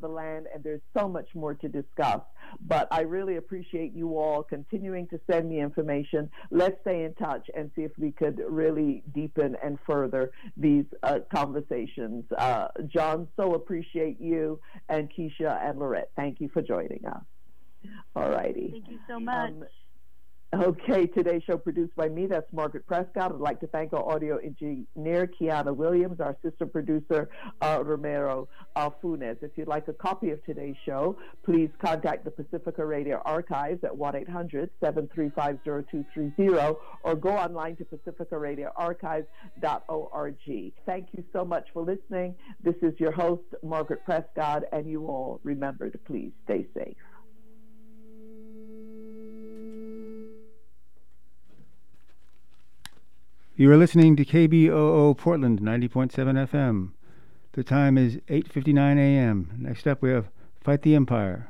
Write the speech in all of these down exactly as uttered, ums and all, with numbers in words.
the land, and there's so much more to discuss. But I really appreciate you all continuing to send me information. Let's stay in touch and see if we could really deepen and further these uh, conversations. Uh, John, so appreciate you, and Keisha and Lorette. Thank you for joining us. All righty. Thank you so much. Um, Okay, today's show produced by me. That's Margaret Prescott. I'd like to thank our audio engineer, Kiana Williams, our assistant producer, uh, Romero uh, Funes. If you'd like a copy of today's show, please contact the Pacifica Radio Archives at one eight hundred, seven three five, zero two three zero or go online to pacifica radio archives dot org. Thank you so much for listening. This is your host, Margaret Prescott, and you all remember to please stay safe. You are listening to K B O O Portland ninety point seven F M. The time is eight fifty-nine a m Next up we have Fight the Empire.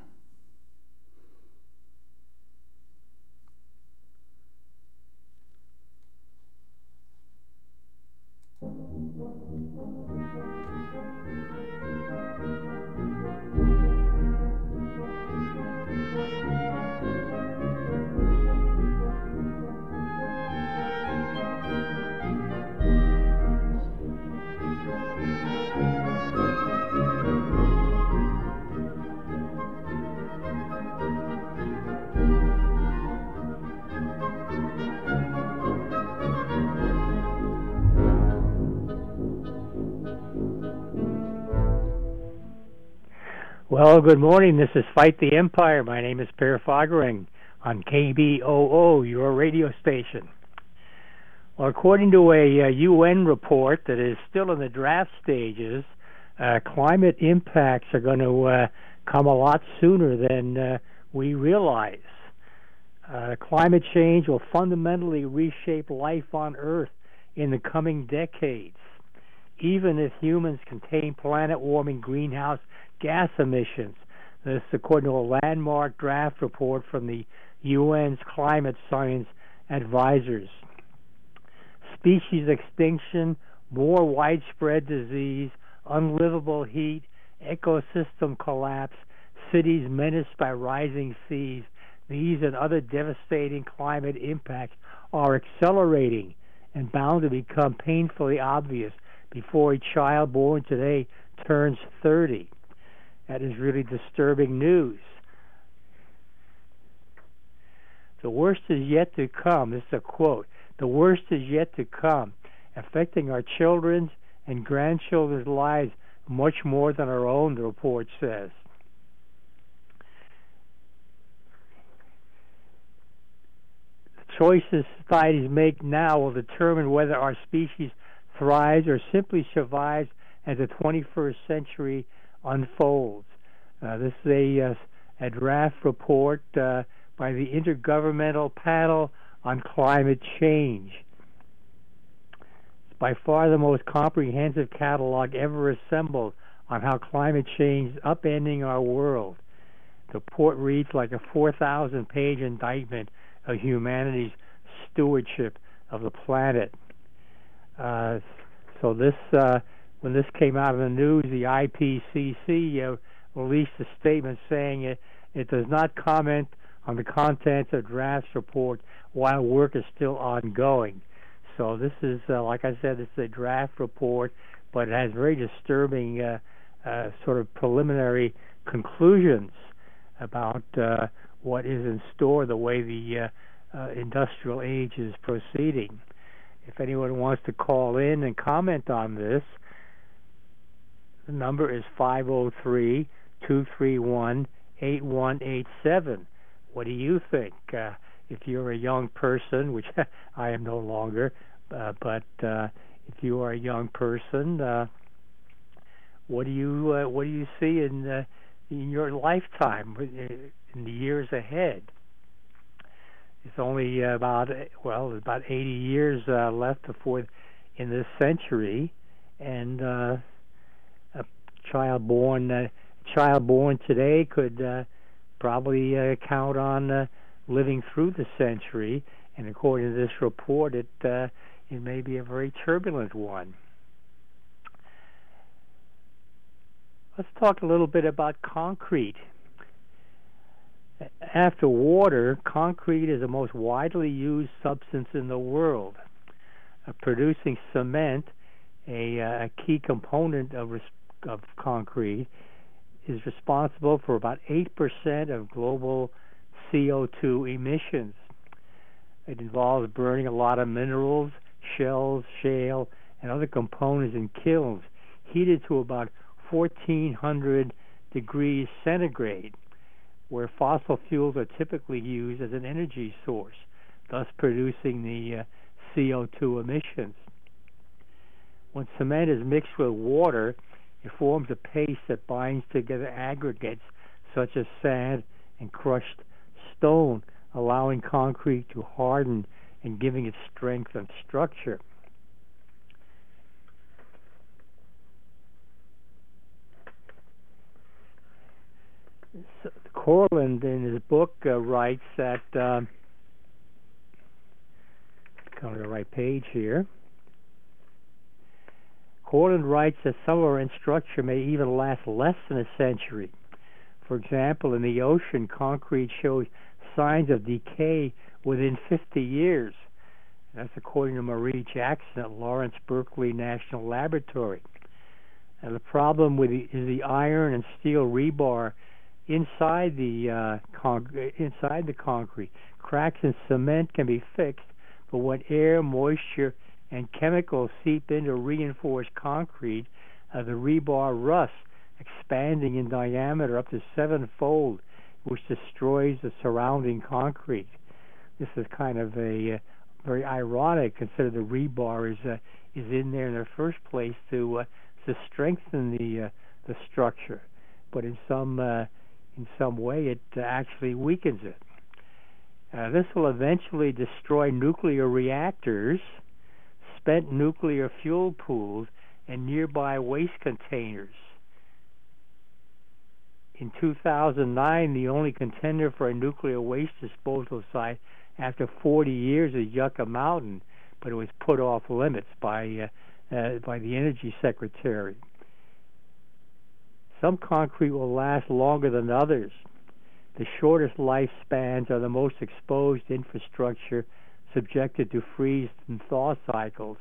Well, good morning. This is Fight the Empire. My name is Per Fogering on K B O O, your radio station. Well, according to a uh, U N report that is still in the draft stages, uh, climate impacts are going to uh, come a lot sooner than uh, we realize. Uh, climate change will fundamentally reshape life on Earth in the coming decades. Even if humans contain planet-warming greenhouse gas emissions. This, according to a landmark draft report from the U N's Climate Science Advisors. Species extinction, more widespread disease, unlivable heat, ecosystem collapse, cities menaced by rising seas, these and other devastating climate impacts are accelerating and bound to become painfully obvious before a child born today turns thirty. That is really disturbing news. The worst is yet to come. This is a quote. The worst is yet to come, affecting our children's and grandchildren's lives much more than our own, the report says. The choices societies make now will determine whether our species thrives or simply survives as the twenty-first century unfolds. Uh, this is a, uh, a draft report uh, by the Intergovernmental Panel on Climate Change. It's by far the most comprehensive catalog ever assembled on how climate change is upending our world. The report reads like a four thousand page indictment of humanity's stewardship of the planet. Uh, so this uh, When this came out in the news, the I P C C uh, released a statement saying it, it does not comment on the contents of draft report while work is still ongoing. So this is, uh, like I said, it's a draft report, but it has very disturbing uh, uh, sort of preliminary conclusions about uh, what is in store, the way the uh, uh, industrial age is proceeding. If anyone wants to call in and comment on this, the number is five oh three, two three one, eight one eight seven. What do you think? Uh, if you're a young person, which I am no longer, uh, but uh, if you are a young person, uh, what do you uh, what do you see in uh, in your lifetime, in the years ahead? It's only about well, about eighty years uh, left before in this century, and uh, a child born uh, child born today could uh, probably uh, count on uh, living through the century. And according to this report, it uh, it may be a very turbulent one. Let's talk a little bit about concrete. After water, concrete is the most widely used substance in the world. Uh, producing cement, a, uh, a key component of, res- of concrete, is responsible for about eight percent of global C O two emissions. It involves burning a lot of minerals, shells, shale, and other components in kilns, heated to about fourteen hundred degrees centigrade, where fossil fuels are typically used as an energy source, thus producing the uh, C O two emissions. When cement is mixed with water, it forms a paste that binds together aggregates such as sand and crushed stone, allowing concrete to harden and giving it strength and structure. So, Cortland, in his book, uh, writes that, uh, come to the right page here, Cortland writes that some of our structure may even last less than a century. For example, in the ocean, concrete shows signs of decay within fifty years. That's according to Marie Jackson at Lawrence Berkeley National Laboratory. And the problem with the, is the iron and steel rebar inside the uh, con- inside the concrete. Cracks in cement can be fixed, but when air, moisture, and chemicals seep into reinforced concrete, uh, the rebar rusts, expanding in diameter up to sevenfold, which destroys the surrounding concrete. This is kind of a uh, very ironic, considering the rebar is uh, is in there in the first place to uh, to strengthen the uh, the structure, but in some uh, in some way it uh, actually weakens it. Uh, this will eventually destroy nuclear reactors, spent nuclear fuel pools, and nearby waste containers. In two thousand nine, the only contender for a nuclear waste disposal site after forty years is Yucca Mountain, but it was put off limits by uh, uh, by the Energy Secretary. Some concrete will last longer than others. The shortest lifespans are the most exposed infrastructure, subjected to freeze and thaw cycles.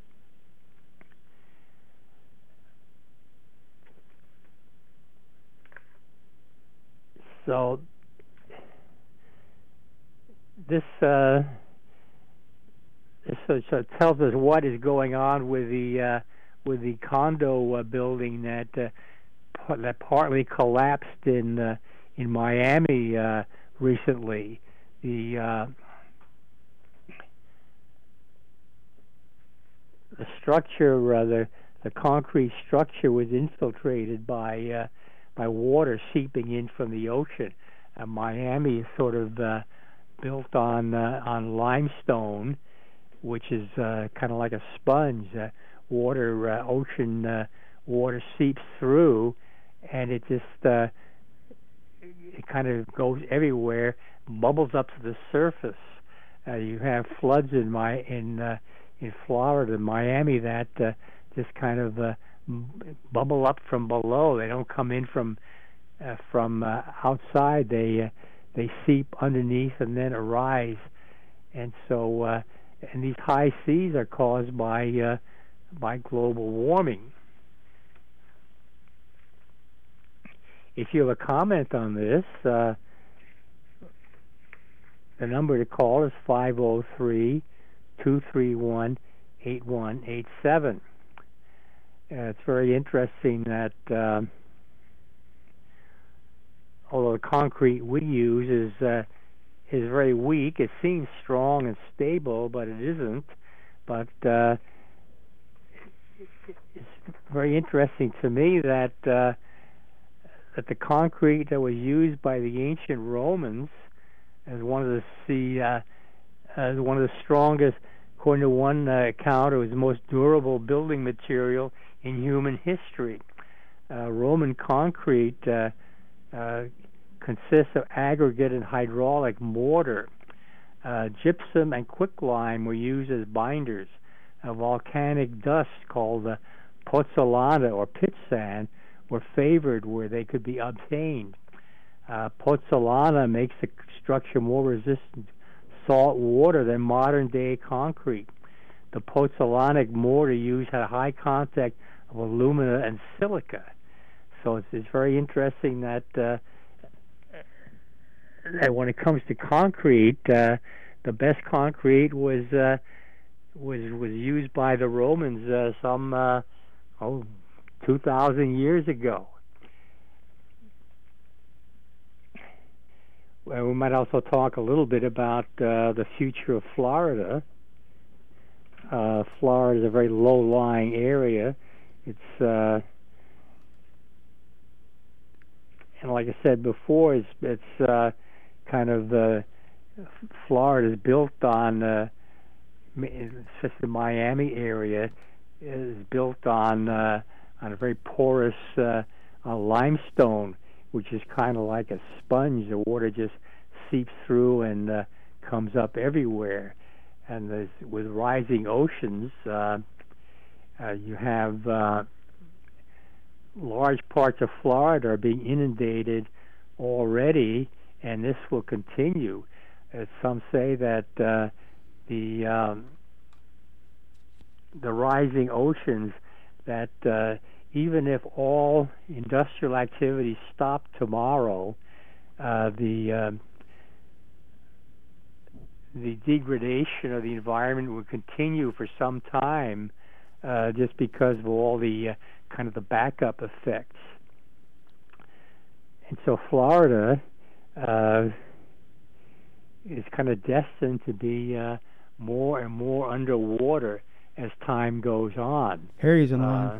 So this uh, this uh, tells us what is going on with the uh, with the condo uh, building that uh, p- that partly collapsed in uh, in Miami uh, recently. The uh, the structure, uh, the the concrete structure, was infiltrated by uh, by water seeping in from the ocean. Uh, Miami is sort of uh, built on uh, on limestone, which is uh, kind of like a sponge. Uh, water, uh, ocean uh, water seeps through, and it just uh, it kind of goes everywhere, bubbles up to the surface. Uh, you have floods in my in uh, in Florida, Miami, that uh, just kind of uh, bubble up from below. They don't come in from uh, from uh, outside. They uh, they seep underneath and then arise, and so uh, and these high seas are caused by uh, by global warming. If you have a comment on this, uh, the number to call is five oh three, two three one, eight one eight seven. Uh, it's very interesting that uh, although the concrete we use is uh, is very weak, it seems strong and stable, but it isn't. But uh, it's very interesting to me that uh, that the concrete that was used by the ancient Romans as one of the see, uh, as one of the strongest, according to one uh, account, it was the most durable building material in human history. Uh, Roman concrete uh, uh, consists of aggregate and hydraulic mortar. Uh, gypsum and quicklime were used as binders. Uh, volcanic dust, called uh, pozzolana or pitch sand, were favored where they could be obtained. Uh, Pozzolana makes the structure more resistant to salt water than modern-day concrete. The pozzolanic mortar used had a high contact of alumina and silica. So it's, it's very interesting that, uh, that when it comes to concrete, uh, the best concrete was uh, was was used by the Romans uh, some uh, oh two thousand years ago. Well, we might also talk a little bit about uh, the future of Florida. Uh, Florida is a very low-lying area. It's uh, and like I said before, it's it's uh, kind of uh, Florida is built on, uh, just the Miami area is built on uh, on a very porous uh, uh, limestone, which is kind of like a sponge. The water just seeps through and uh, comes up everywhere. And there's, with rising oceans, uh, uh, you have uh, large parts of Florida are being inundated already, and this will continue. Uh, some say that uh, the um, the rising oceans, that uh, even if all industrial activity stopped tomorrow, uh, the um, the degradation of the environment will continue for some time, uh, just because of all the uh, kind of the backup effects. And so Florida uh, is kind of destined to be uh, more and more underwater as time goes on. Harry's on the uh, line.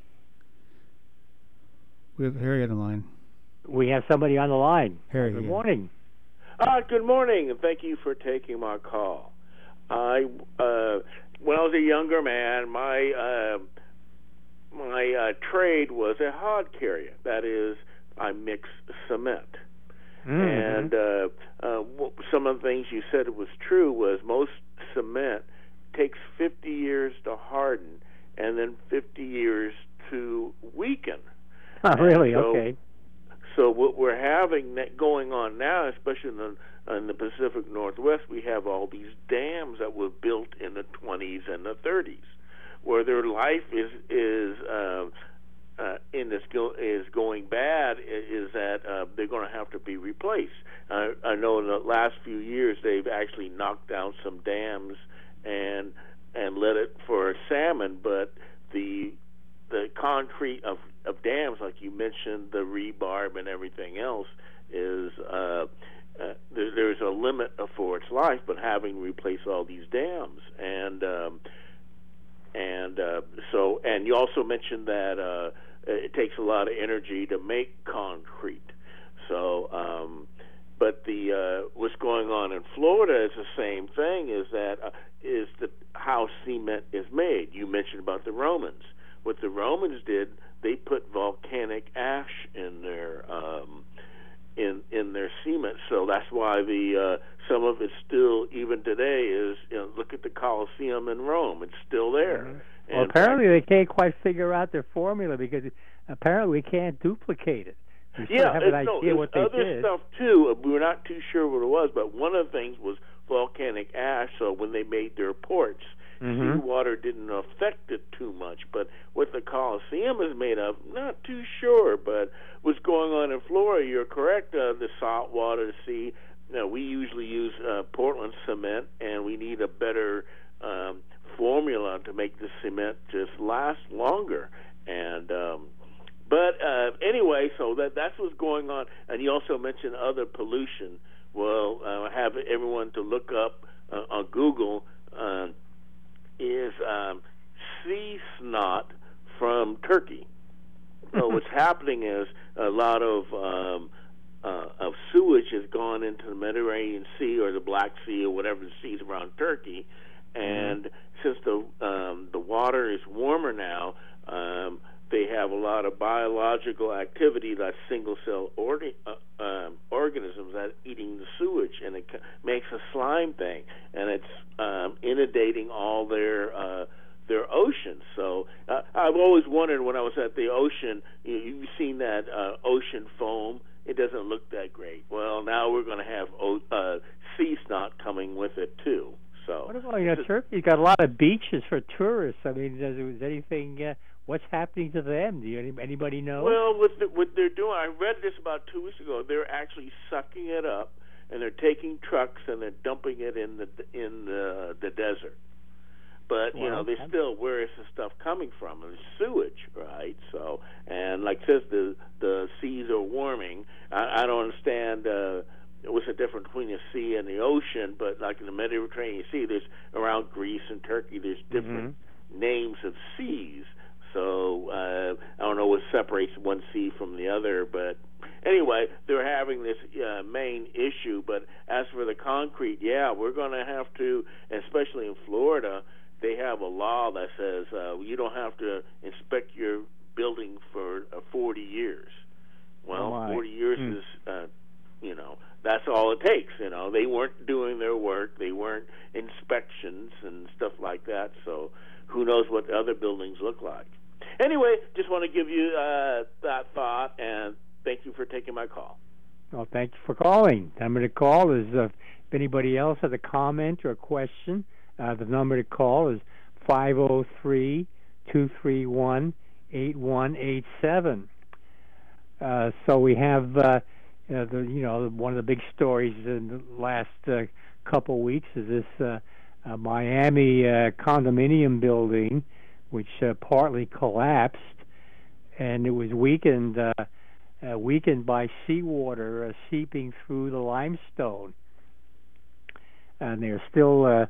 We have Harry on the line. We have somebody on the line. Harry. Good yeah. morning. Uh, good morning, and thank you for taking my call. I, uh, when I was a younger man, my uh, my uh, trade was a hod carrier. That is, I mix cement. Mm-hmm. And uh, uh, some of the things you said was true was most cement takes fifty years to harden and then fifty years to weaken. Oh, really? So, okay. So what we're having going on now, especially in the, in the Pacific Northwest, we have all these dams that were built in the twenties and the thirties, where their life is is uh, uh, in this go, is going bad. Is that uh, they're going to have to be replaced? Uh, I know in the last few years they've actually knocked down some dams and and let it for salmon, but the the concrete of, of dams, like you mentioned, the rebar and everything else, is uh, uh, there, there's a limit for its life. But having replaced all these dams, and um, and uh, so, and you also mentioned that uh, it takes a lot of energy to make concrete. So, um, but the uh, what's going on in Florida is the same thing. Is that uh, is the how cement is made? You mentioned about the Romans. What the Romans did, they put volcanic ash in their um, in in their cement. So that's why the uh, some of it still, even today, is, you know, look at the Colosseum in Rome. It's still there. Mm-hmm. Well, apparently fact, they can't quite figure out their formula, because it, apparently we can't duplicate it. We still yeah, have an idea no, what they other did. stuff too. We're not too sure what it was, but one of the things was volcanic ash. So when they made their ports, mm-hmm. seawater didn't affect it too much. But what the Colosseum is made of, not too sure. But what's going on in Florida, you're correct. Uh, the salt water, the sea. You know, we usually use uh, Portland cement, and we need a better um, formula to make the cement just last longer. And um, but uh, anyway, so that that's what's going on. And you also mentioned other pollution. Well, uh, I have everyone to look up uh, on Google. Uh, is um, sea snot from Turkey. So what's happening is a lot of um, uh, of sewage has gone into the Mediterranean Sea or the Black Sea or whatever the seas around Turkey, and mm-hmm. since the um, the water is warmer now, um, they have a lot of biological activity, like single cell orga- uh, um, organisms that are eating the sewage, and it c- makes a slime thing, and it's um, inundating all their uh, their oceans. So uh, I've always wondered when I was at the ocean, you, you've seen that uh, ocean foam. It doesn't look that great. Well, now we're going to have uh, sea snot coming with it too. So what about, you know, Turkey's got a lot of beaches for tourists. I mean, does, is anything? Uh, what's happening to them? Do you, anybody know? Well, what, the, what they're doing, I read this about two weeks ago. They're actually sucking it up, and they're taking trucks and they're dumping it in the in the, the desert. But you well, know, they still, where is the stuff coming from? It's sewage, right? So, and like says the the seas are warming. I, I don't understand. Uh, What's the difference between the sea and the ocean? But like in the Mediterranean Sea, there's around Greece and Turkey, there's different mm-hmm. names of seas. So uh, I don't know what separates one sea from the other. But anyway, they're having this uh, main issue. But as for the concrete, yeah, we're going to have to, especially in Florida, they have a law that says uh, you don't have to inspect your building for uh, forty years. Well, oh forty years mm. is, uh, you know, that's all it takes. You know, they weren't doing their work. They weren't inspections and stuff like that. So who knows what the other buildings look like. Anyway, just want to give you uh, that thought, and thank you for taking my call. Well, thank you for calling. The number to call is uh, if anybody else has a comment or a question, uh, the number to call is five oh three, two three one, eight one eight seven. Uh, so we have... Uh, Uh, the, you know, one of the big stories in the last uh, couple weeks is this uh, uh, Miami uh, condominium building, which uh, partly collapsed, and it was weakened, uh, uh, weakened by seawater uh, seeping through the limestone, and they're still uh,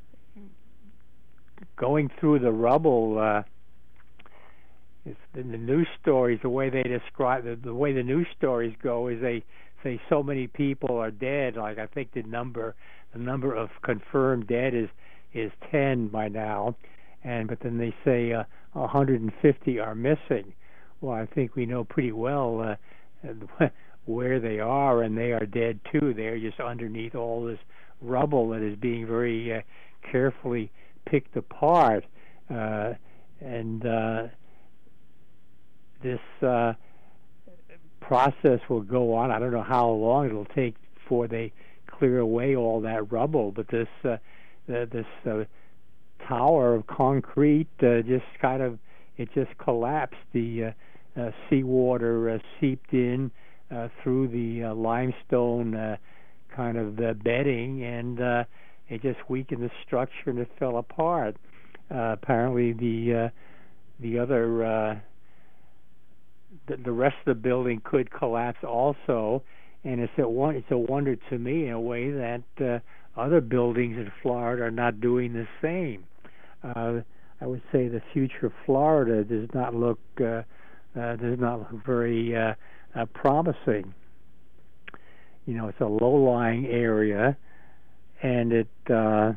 going through the rubble. Uh, In the news stories, the way they describe the, the way the news stories go is they say so many people are dead. Like I think the number the number of confirmed dead is is ten by now, and but then they say uh, one hundred fifty are missing. Well, I think we know pretty well uh, where they are, and they are dead too. They're just underneath all this rubble that is being very uh, carefully picked apart, uh, and. Uh, This uh, process will go on. I don't know how long it'll take before they clear away all that rubble. But this uh, the, this uh, tower of concrete uh, just kind of it just collapsed. The uh, uh, seawater uh, seeped in uh, through the uh, limestone uh, kind of uh, bedding, and uh, it just weakened the structure and it fell apart. Uh, apparently, the uh, the other uh, The, the rest of the building could collapse also, and it's a one. It's a wonder to me in a way that uh, other buildings in Florida are not doing the same. Uh, I would say the future of Florida does not look uh, uh, does not look very uh, uh, promising. You know, it's a low-lying area, and it uh,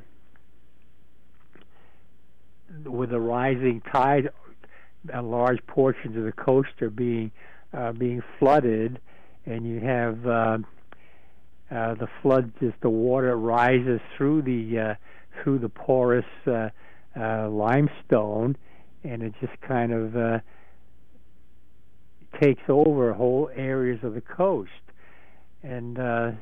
with the rising tide. Uh, large portions of the coast are being uh, being flooded, and you have uh, uh, the flood. Just the water rises through the uh, through the porous uh, uh, limestone, and it just kind of uh, takes over whole areas of the coast. And uh,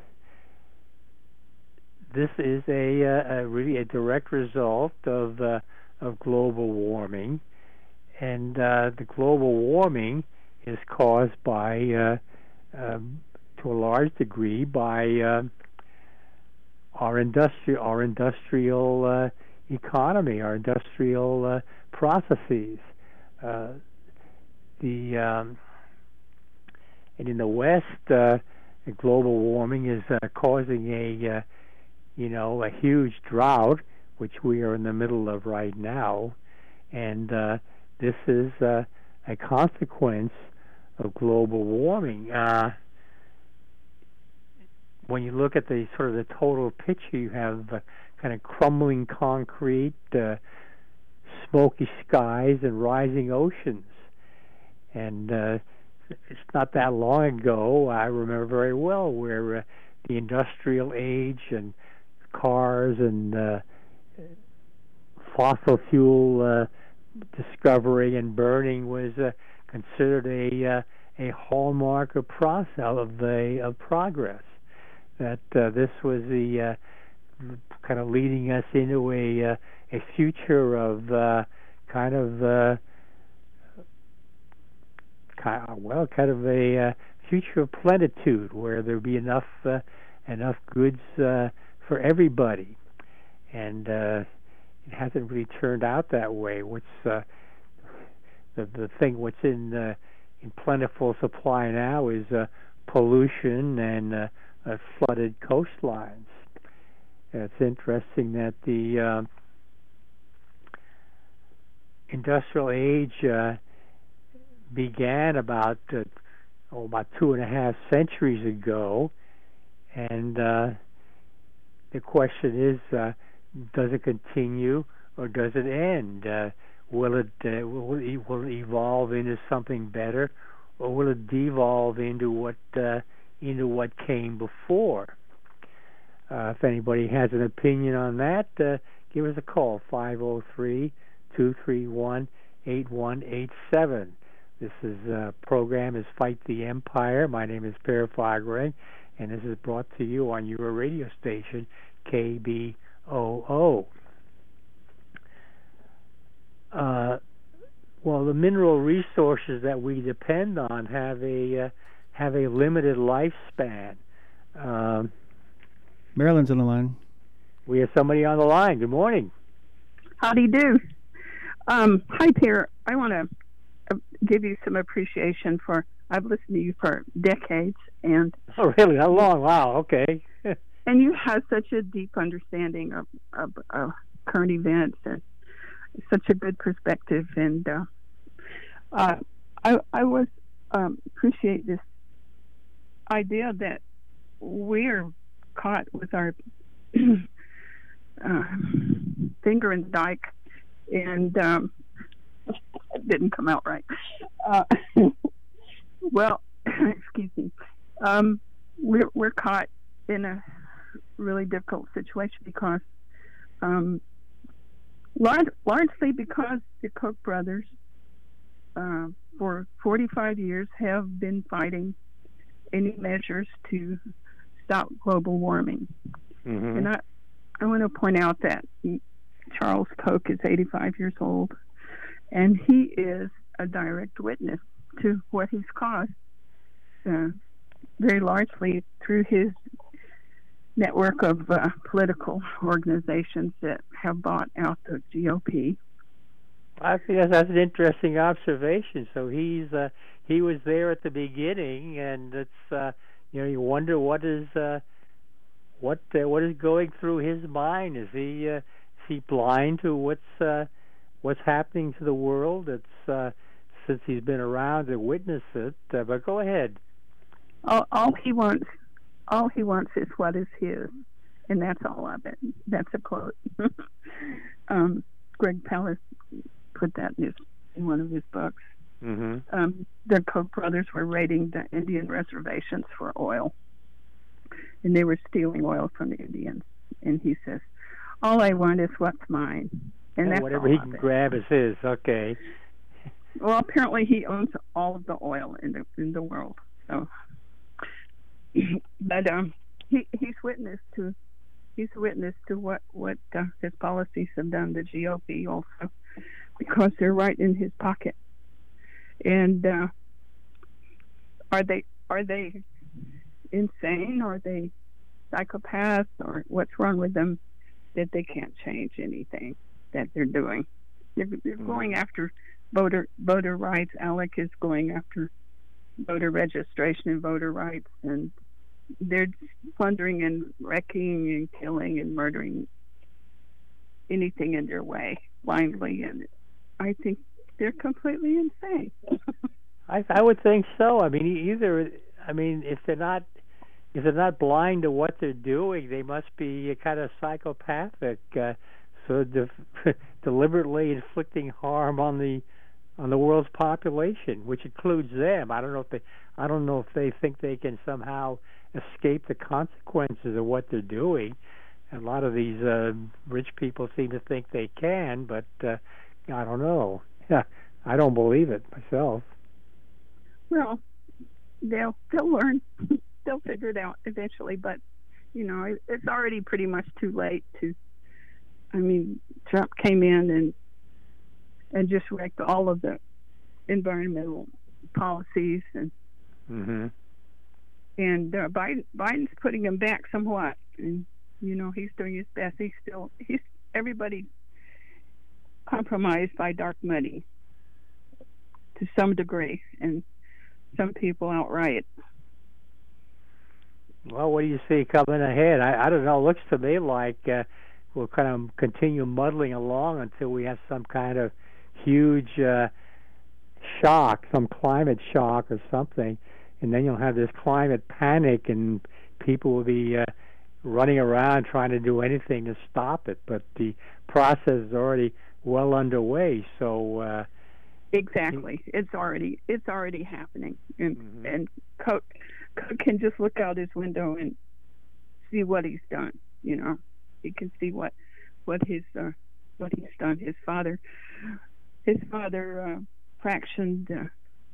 this is a, a really a direct result of uh, of global warming. And uh, the global warming is caused by, uh, um, to a large degree, by uh, our industrial, our industrial uh, economy, our industrial uh, processes. Uh, the um, and in the West, uh, global warming is uh, causing a, uh, you know, a huge drought, which we are in the middle of right now, and uh, this is uh, a consequence of global warming. Uh, when you look at the sort of the total picture, you have uh, kind of crumbling concrete, uh, smoky skies, and rising oceans. And uh, it's not that long ago, I remember very well, where uh, the industrial age and cars and uh, fossil fuel uh, discovery and burning was uh, considered a uh, a hallmark of process of the of progress. That uh, this was the uh, kind of leading us into a uh, a future of uh, kind of uh, kind of, well, kind of a uh, future of plenitude, where there'd be enough uh, enough goods uh, for everybody, and uh, it hasn't really turned out that way. What's uh, the the thing? What's in uh, in plentiful supply now is uh, pollution and uh, uh, flooded coastlines. It's interesting that the uh, industrial age uh, began about uh, oh, about two and a half centuries ago, and uh, the question is, uh, does it continue or does it end? Uh, will it uh, will it will it evolve into something better, or will it devolve into what uh, into what came before? Uh, if anybody has an opinion on that, uh, give us a call, five oh three, two three one, eight one eight seven. This is uh, program is Fight the Empire. My name is Per Fagerheim, and this is brought to you on your radio station, K B O O. Uh, well, the mineral resources that we depend on have a uh, have a limited lifespan. Um, Marilyn's on the line. We have somebody on the line. Good morning. Howdy do. Um, hi, Per. I want to give you some appreciation for, I've listened to you for decades. and Oh, really? How long? Wow, okay. And you have such a deep understanding of, of, of current events and such a good perspective. And uh, uh, I, I was um, appreciate this idea that we're caught with our uh, finger in the dike, and um, it didn't come out right. Uh, well, excuse me. Um, we're we're caught in a really difficult situation because, um, large, largely because the Koch brothers, uh, for forty-five years, have been fighting any measures to stop global warming. Mm-hmm. And I, I want to point out that Charles Koch is eighty-five years old, and he is a direct witness to what he's caused, uh, very largely through his network of uh, political organizations that have bought out the G O P. I think that's, that's an interesting observation. So he's uh, he was there at the beginning, and it's uh, you know, you wonder what is uh, what uh, what is going through his mind. Is he uh, is he blind to what's uh, what's happening to the world? It's uh, since he's been around to witness it. Uh, but go ahead. All, all he wants, all he wants is what is his, and that's all of it. That's a quote. um, Greg Palast put that in his in one of his books. Mm-hmm. Um, the Koch brothers were raiding the Indian reservations for oil, and they were stealing oil from the Indians. And he says, "All I want is what's mine," and oh, that's whatever all he of can it. grab is his. Okay. Well, apparently he owns all of the oil in the in the world. So, but um, he he's witness to he's witness to what what uh, his policies have done to G O P also, because they're right in his pocket. And uh, are they are they insane? Or are they psychopaths? Or what's wrong with them that they can't change anything that they're doing? They're, they're mm-hmm. going after voter voter rights. Alec is going after voter registration and voter rights, and they're plundering and wrecking and killing and murdering anything in their way blindly. And I think they're completely insane. I, I would think so. I mean, either I mean, if they're not if they're not blind to what they're doing, they must be kind of psychopathic, uh, so de- deliberately inflicting harm on the on the world's population, which includes them. I don't know if they I don't know if they think they can somehow escape the consequences of what they're doing. a lot of these uh, rich people seem to think they can, but uh, I don't know. Yeah, I don't believe it myself. Well, they'll they'll learn. They'll figure it out eventually, but you know, it, it's already pretty much too late to. I mean, Trump came in and and just wrecked all of the environmental policies, and mm-hmm. and uh, Biden Biden's putting him back somewhat, and you know, he's doing his best. He's still he's everybody compromised by dark money to some degree, and some people outright. Well, what do you see coming ahead? I, I don't know. It looks to me like uh, we'll kind of continue muddling along until we have some kind of huge uh, shock, some climate shock or something, and then you'll have this climate panic, and people will be uh, running around trying to do anything to stop it. But the process is already well underway, so. Uh, Exactly, it's already it's already happening, and mm-hmm. and Cook, Cook can just look out his window and see what he's done. You know, he can see what what his uh, what he's done. His father, his father uh, fractioned uh,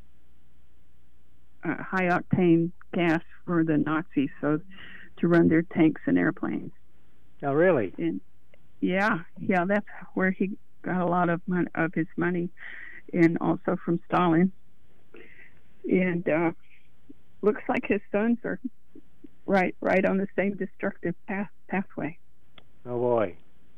uh, high octane gas for the Nazis, so to run their tanks and airplanes. Oh, really? And yeah, yeah, that's where he got a lot of mon- of his money. And also from Stalin, and uh, looks like his sons are right, right on the same destructive path pathway. Oh boy!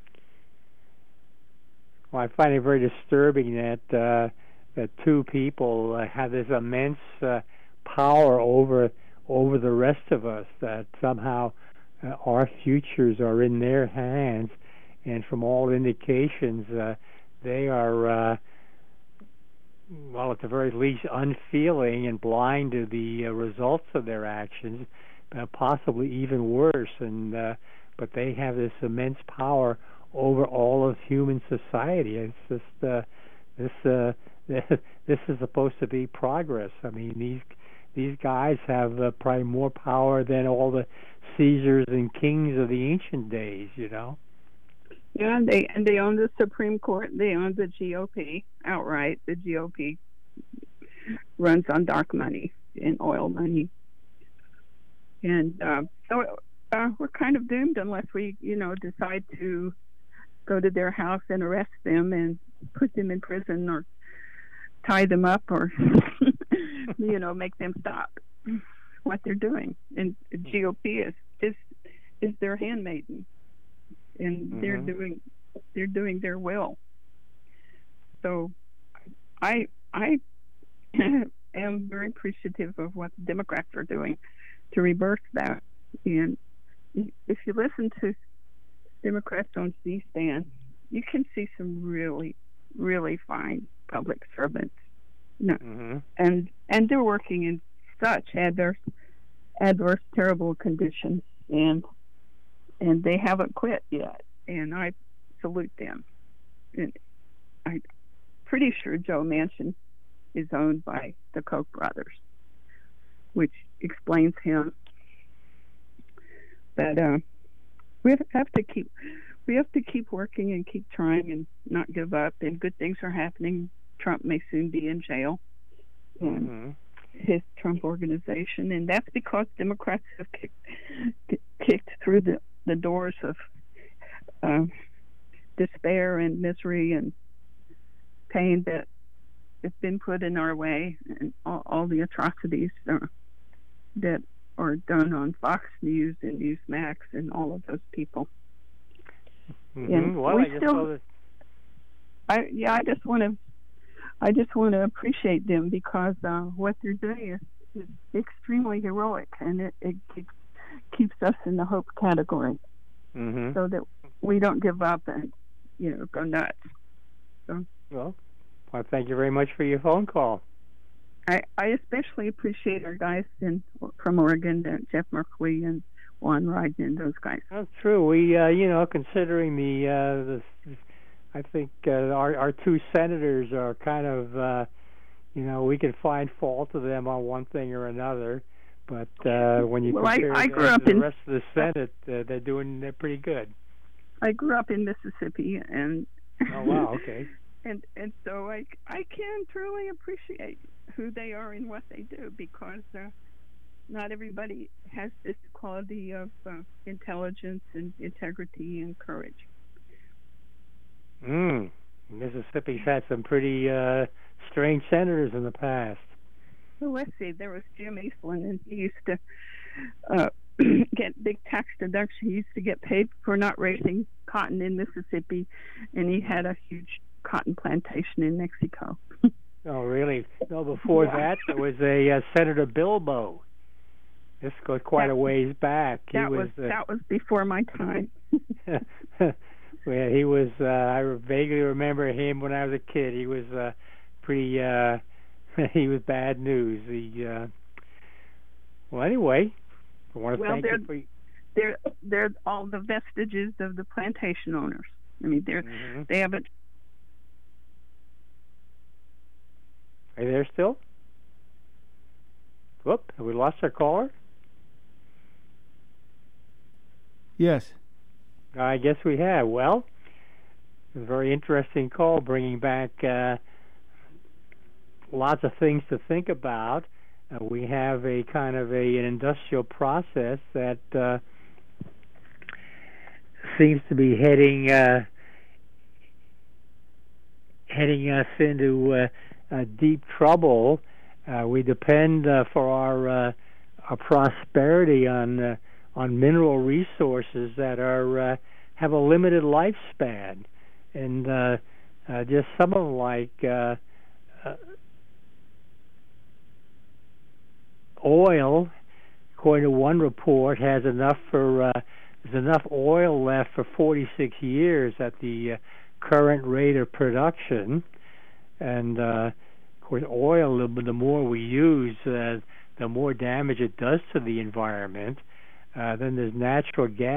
Well, I find it very disturbing that uh, that two people uh, have this immense uh, power over over the rest of us. That somehow uh, our futures are in their hands, and from all indications, uh, they are. Uh, well, at the very least, unfeeling and blind to the uh, results of their actions, uh, possibly even worse. And uh, but they have this immense power over all of human society. It's just uh, this uh, this is supposed to be progress. I mean, these these guys have uh, probably more power than all the Caesars and kings of the ancient days. You know. Yeah, and they and they own the Supreme Court. They own the G O P outright. The G O P runs on dark money and oil money, and uh, so uh, we're kind of doomed unless we, you know, decide to go to their house and arrest them and put them in prison or tie them up or you know, make them stop what they're doing. And the G O P is is is their handmaiden. And mm-hmm. they're doing they're doing their will. So I I am very appreciative of what the Democrats are doing to reverse that. And if you listen to Democrats on C-SPAN, you can see some really, really fine public servants. No, mm-hmm. and and they're working in such adverse adverse terrible conditions, and and they haven't quit yet, and I salute them. And I'm pretty sure Joe Manchin is owned by the Koch brothers, which explains him. But uh, we have to keep we have to keep working and keep trying and not give up. And good things are happening. Trump may soon be in jail. And mm-hmm. his Trump organization, and that's because Democrats have kicked, kicked through the the doors of uh, despair and misery and pain that have been put in our way, and all, all the atrocities uh, that are done on Fox News and Newsmax and all of those people. Mm-hmm. And well, we I still, just I yeah, I just want to, I just want to appreciate them because uh, what they're doing is, is extremely heroic, and it, it keeps keeps us in the hope category, mm-hmm. so that we don't give up and, you know, go nuts. So, well, well, thank you very much for your phone call. I, I especially appreciate our guys in from Oregon, uh, Jeff Merkley and Juan Ryden and those guys. That's true. We, uh, you know, considering the, uh, the I think uh, our our two senators are kind of, uh, you know, we can find fault of them on one thing or another, But uh, when you well, compare I, I them grew to up the in, rest of the Senate, uh, they're doing they're pretty good. I grew up in Mississippi, and Oh wow, okay. and and so I I can truly appreciate who they are and what they do, because uh, not everybody has this quality of uh, intelligence and integrity and courage. Mm. Mississippi's had some pretty uh, strange senators in the past. Well, let's see. There was Jim Eastland, and he used to uh, get big tax deduction. He used to get paid for not raising cotton in Mississippi, and he had a huge cotton plantation in Mexico. Oh, really? No, before Yeah. that, there was a uh, Senator Bilbo. This goes quite That- a ways back. He That was, uh, that was before my time. well, he was. Uh, I vaguely remember him when I was a kid. He was uh, pretty. Uh, he was bad news. He. Uh, well, anyway, I want to Well, thank they're- you for. They're they're all the vestiges of the plantation owners. I mean, they're Mm-hmm. they haven't. Are you there still? Whoop! Have we lost our caller? Yes. I guess we have. Well, it was a very interesting call, bringing back uh, lots of things to think about. Uh, we have a kind of a, an industrial process that uh, seems to be heading uh, heading us into uh, uh, deep trouble. Uh, we depend uh, for our uh, our prosperity on uh, on mineral resources that are uh, have a limited lifespan, and uh, uh, just some of them like uh, uh, oil. According to one report, has enough for uh, there's enough oil left for forty-six years at the uh, current rate of production, and uh, of course, oil. The, the more we use, uh, the more damage it does to the environment. Uh, then there's natural gas.